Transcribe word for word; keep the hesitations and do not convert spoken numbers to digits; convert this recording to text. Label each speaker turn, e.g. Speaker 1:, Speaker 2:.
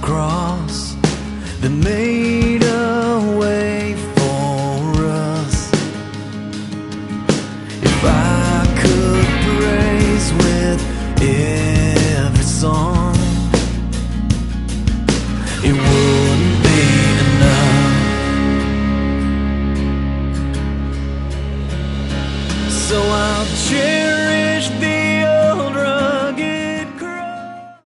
Speaker 1: cross that made a way for us. If I could praise with every song, it wouldn't be enough. So I'll cherish